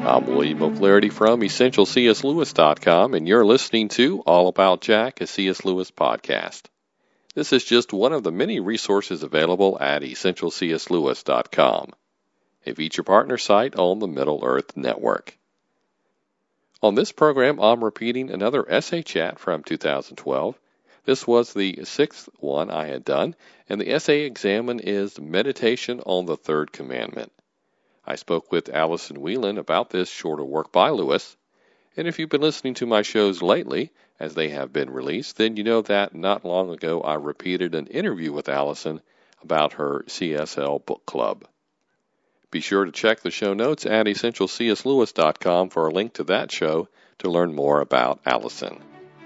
I'm William O'Flaherty from EssentialCSLewis.com, and you're listening to All About Jack, a C.S. Lewis podcast. This is just one of the many resources available at EssentialCSLewis.com, a feature partner site on the Middle Earth Network. On this program, I'm repeating another essay chat from 2012. This was the sixth one I had done, and the essay examined is Meditation on the Third Commandment. I spoke with Allison Whelan about this shorter work by Lewis, and if you've been listening to my shows lately, as they have been released, then you know that not long ago I repeated an interview with Allison about her CSL book club. Be sure to check the show notes at EssentialCSLewis.com for a link to that show to learn more about Allison.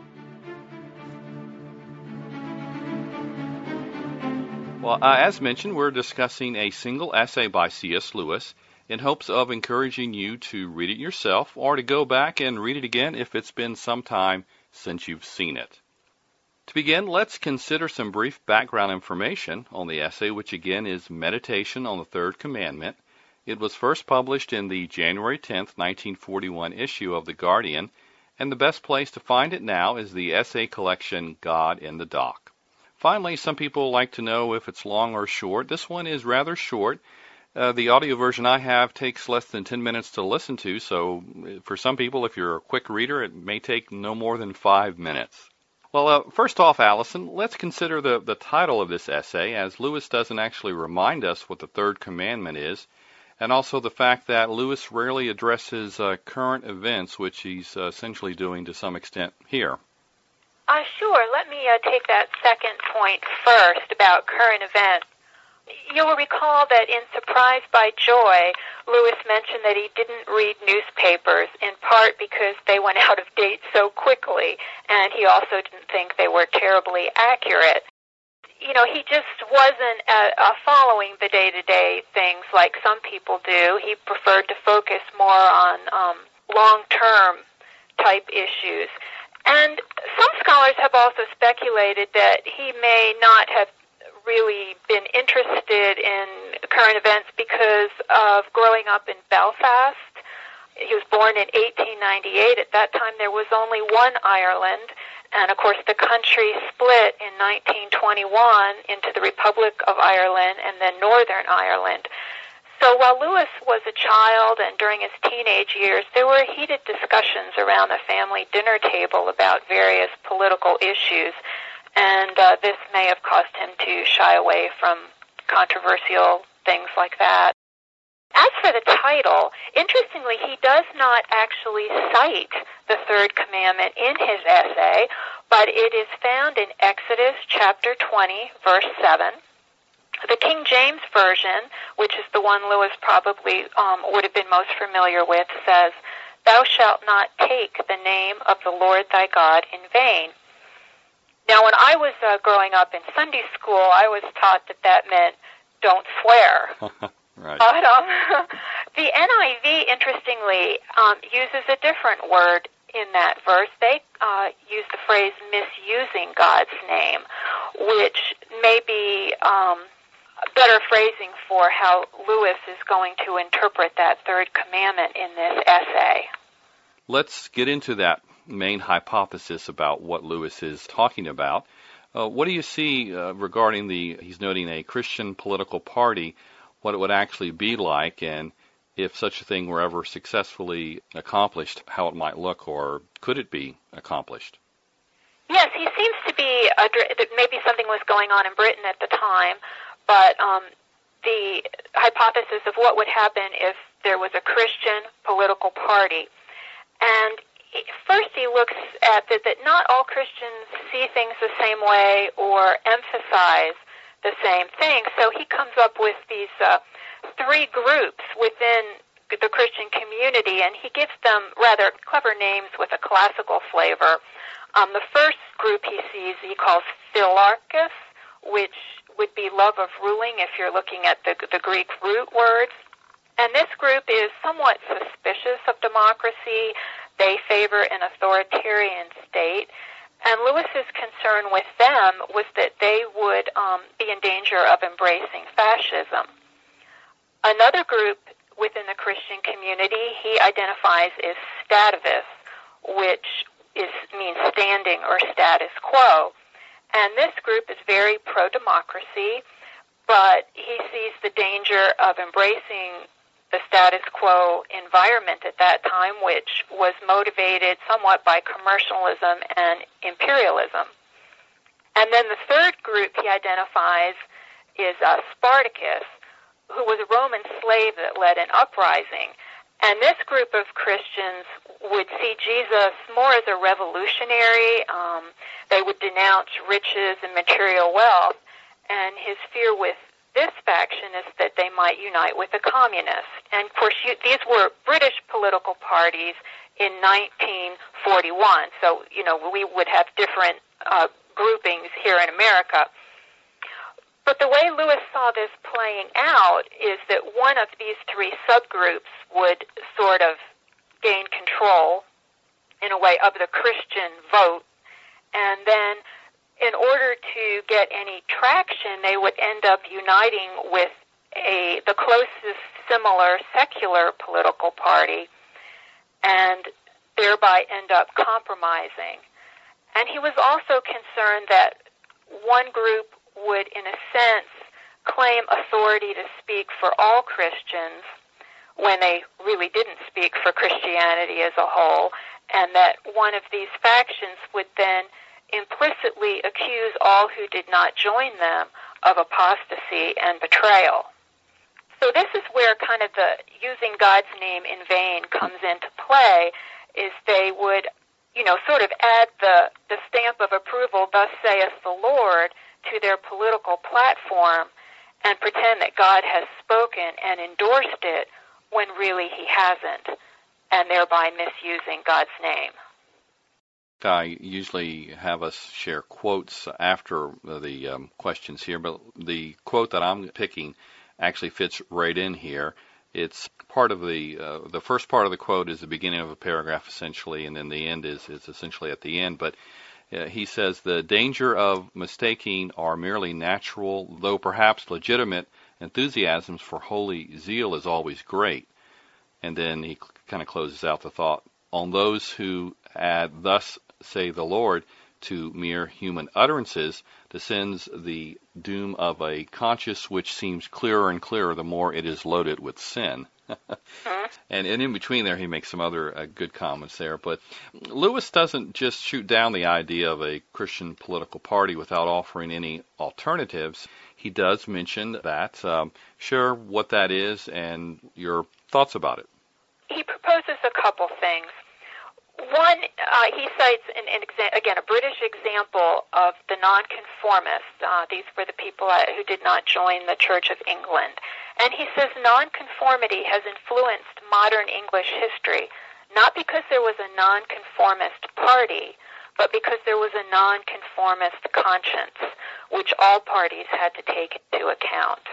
Well, as mentioned, we're discussing a single essay by C.S. Lewis in hopes of encouraging you to read it yourself or to go back and read it again if it's been some time since you've seen it. To begin, let's consider some brief background information on the essay, which again is Meditation on the Third Commandment. It was first published in the January 10th, 1941 issue of The Guardian, and the best place to find it now is the essay collection God in the Dock. Finally, some people like to know if it's long or short. This one is rather short. The audio version I have takes less than 10 minutes to listen to, so for some people, if you're a quick reader, it may take no more than 5 minutes. Well, first off, Allison, let's consider the title of this essay, as Lewis doesn't actually remind us what the third commandment is, and also the fact that Lewis rarely addresses current events, which he's essentially doing to some extent here. Sure. Let me take that second point first about current events. You'll recall that in Surprised by Joy, Lewis mentioned that he didn't read newspapers, in part because they went out of date so quickly, and he also didn't think they were terribly accurate. You know, he just wasn't following the day-to-day things like some people do. He preferred to focus more on long-term type issues. And some scholars have also speculated that he may not have really been interested in current events because of growing up in Belfast. He was born in 1898. At that time, there was only one Ireland, and of course the country split in 1921 into the Republic of Ireland and then Northern Ireland. So while Lewis was a child and during his teenage years, there were heated discussions around the family dinner table about various political issues, and this may have caused him to shy away from controversial things like that. As for the title, interestingly, he does not actually cite the third commandment in his essay, but it is found in Exodus chapter 20, verse 7. The King James Version, which is the one Lewis probably would have been most familiar with, says, "Thou shalt not take the name of the Lord thy God in vain." Now, when I was growing up in Sunday school, I was taught that meant don't swear. Right. But the NIV, interestingly, uses a different word in that verse. They use the phrase misusing God's name, which may be better phrasing for how Lewis is going to interpret that third commandment in this essay. Let's get into that main hypothesis about what Lewis is talking about. What do you see regarding he's noting a Christian political party, what it would actually be like, and if such a thing were ever successfully accomplished, how it might look, or could it be accomplished? Yes, he seems to be, maybe something was going on in Britain at the time, but the hypothesis of what would happen if there was a Christian political party. And first he looks at that not all Christians see things the same way or emphasize the same thing. So he comes up with these three groups within the Christian community, and he gives them rather clever names with a classical flavor. The first group he calls Philarchus, which would be love of ruling if you're looking at the Greek root words. And this group is somewhat suspicious of democracy. They favor an authoritarian state. And Lewis's concern with them was that they would be in danger of embracing fascism. Another group within the Christian community he identifies as stativist, which means standing or status quo. And this group is very pro-democracy, but he sees the danger of embracing the status quo environment at that time, which was motivated somewhat by commercialism and imperialism. And then the third group he identifies is Spartacus, who was a Roman slave that led an uprising. And this group of Christians would see Jesus more as a revolutionary. They would denounce riches and material wealth. And his fear with this faction is that they might unite with the communists. And, of course, these were British political parties in 1941. So, we would have different groupings here in America. But the way Lewis saw this playing out is that one of these three subgroups would sort of gain control, in a way, of the Christian vote. And then in order to get any traction, they would end up uniting with the closest similar secular political party and thereby end up compromising. And he was also concerned that one group would, in a sense, claim authority to speak for all Christians when they really didn't speak for Christianity as a whole, and that one of these factions would then implicitly accuse all who did not join them of apostasy and betrayal. So this is where kind of the using God's name in vain comes into play, is they would, sort of add the stamp of approval, thus saith the Lord, to their political platform and pretend that God has spoken and endorsed it when really he hasn't, and thereby misusing God's name. I usually have us share quotes after the questions here, but the quote that I'm picking actually fits right in here. It's part of the first part of the quote is the beginning of a paragraph essentially, and then the end is essentially at the end, but he says, the danger of mistaking our merely natural, though perhaps legitimate, enthusiasms for holy zeal is always great. And then he kind of closes out the thought, on those who add, thus say the Lord, to mere human utterances, descends the doom of a conscience which seems clearer and clearer the more it is loaded with sin. And in between there, he makes some other good comments there. But Lewis doesn't just shoot down the idea of a Christian political party without offering any alternatives. He does mention that. Share what that is and your thoughts about it. He proposes a couple things. One, he cites, again, a British example of the nonconformists. These were the people who did not join the Church of England. And he says nonconformity has influenced modern English history, not because there was a nonconformist party, but because there was a nonconformist conscience, which all parties had to take into account.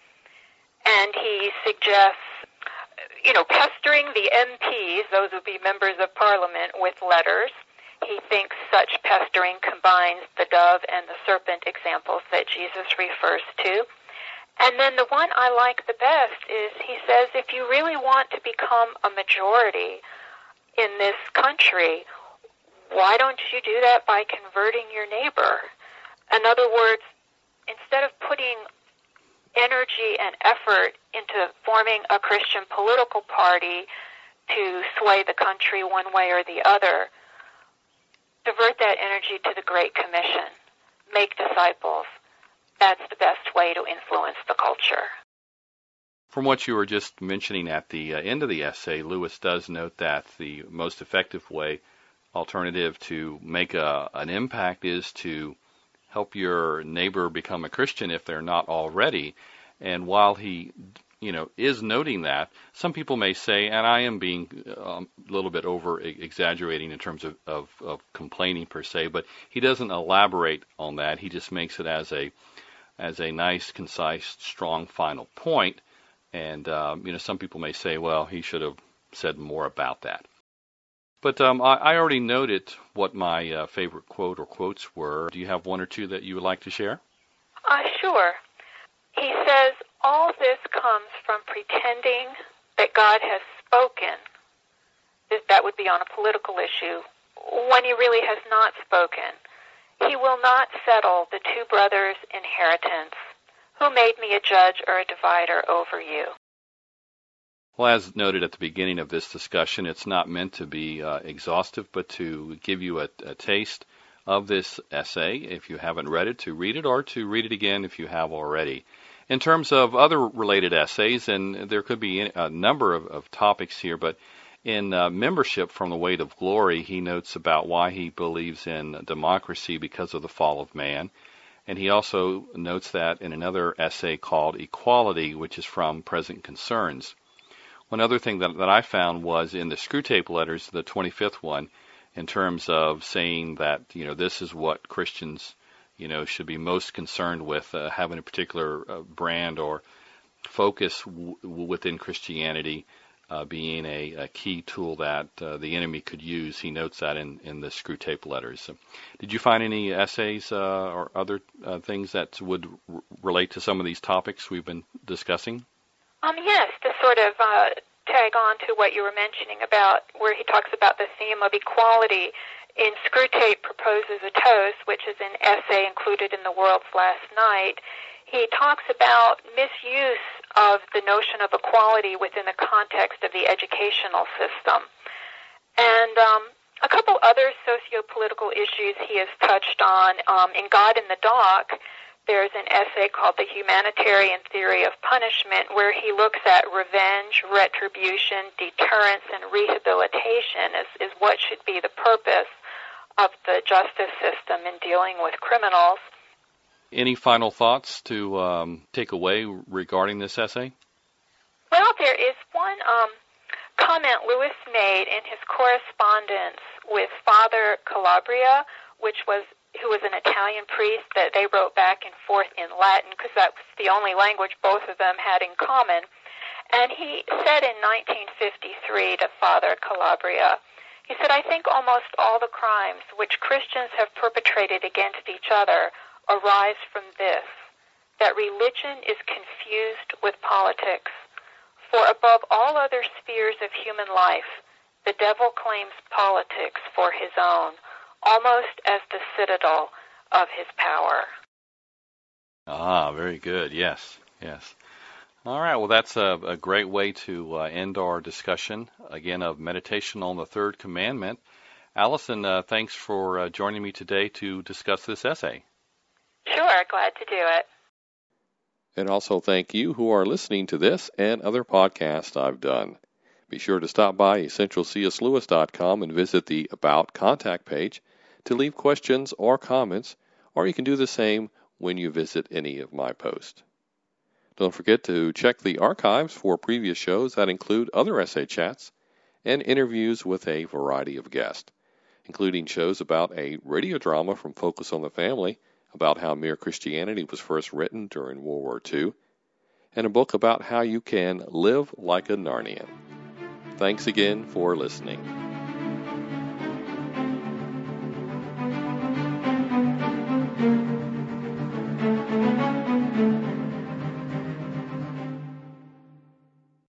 And he suggests pestering the MPs, those would be members of Parliament, with letters. He thinks such pestering combines the dove and the serpent examples that Jesus refers to. And then the one I like the best is he says, if you really want to become a majority in this country, why don't you do that by converting your neighbor? In other words, instead of putting energy and effort into forming a Christian political party to sway the country one way or the other, divert that energy to the Great Commission. Make disciples. That's the best way to influence the culture. From what you were just mentioning at the end of the essay, Lewis does note that the most effective alternative to make an impact is to help your neighbor become a Christian if they're not already. And while he, is noting that, some people may say, and I am being a little bit over exaggerating in terms of complaining per se, but he doesn't elaborate on that. He just makes it as a nice, concise, strong final point. And, some people may say, well, he should have said more about that. But I already noted what my favorite quote or quotes were. Do you have one or two that you would like to share? Sure. He says, all this comes from pretending that God has spoken, that would be on a political issue, when he really has not spoken. He will not settle the two brothers' inheritance. Who made me a judge or a divider over you? Well, as noted at the beginning of this discussion, it's not meant to be exhaustive, but to give you a taste of this essay, if you haven't read it, to read it, or to read it again if you have already. In terms of other related essays, and there could be a number of topics here, but in Membership from the Weight of Glory, he notes about why he believes in democracy because of the fall of man. And he also notes that in another essay called Equality, which is from Present Concerns. One other thing that I found was in the Screwtape Letters, the 25th one, in terms of saying that, this is what Christians, should be most concerned with, having a particular brand or focus within Christianity being a key tool that the enemy could use. He notes that in the Screwtape Letters. So, did you find any essays or other things that would relate to some of these topics we've been discussing? Yes, to sort of tag on to what you were mentioning about where he talks about the theme of equality. In Screwtape Proposes a Toast, which is an essay included in The World's Last Night, he talks about misuse of the notion of equality within the context of the educational system. And a couple other socio-political issues he has touched on. In God in the Dock, there's an essay called The Humanitarian Theory of Punishment, where he looks at revenge, retribution, deterrence, and rehabilitation is what should be the purpose of the justice system in dealing with criminals. Any final thoughts to take away regarding this essay? Well, there is one comment Lewis made in his correspondence with Father Calabria, who was an Italian priest that they wrote back and forth in Latin because that was the only language both of them had in common. And he said in 1953 to Father Calabria, he said, "I think almost all the crimes which Christians have perpetrated against each other arise from this, that religion is confused with politics. For above all other spheres of human life, the devil claims politics for his own, almost as the citadel of his power." Ah, very good. Yes. All right. Well, that's a great way to end our discussion, again, of meditation on the third commandment. Allison, thanks for joining me today to discuss this essay. Sure, glad to do it. And also thank you who are listening to this and other podcasts I've done. Be sure to stop by essentialcslewis.com and visit the About Contact page to leave questions or comments, or you can do the same when you visit any of my posts. Don't forget to check the archives for previous shows that include other essay chats and interviews with a variety of guests, including shows about a radio drama from Focus on the Family about how Mere Christianity was first written during World War II, and a book about how you can live like a Narnian. Thanks again for listening.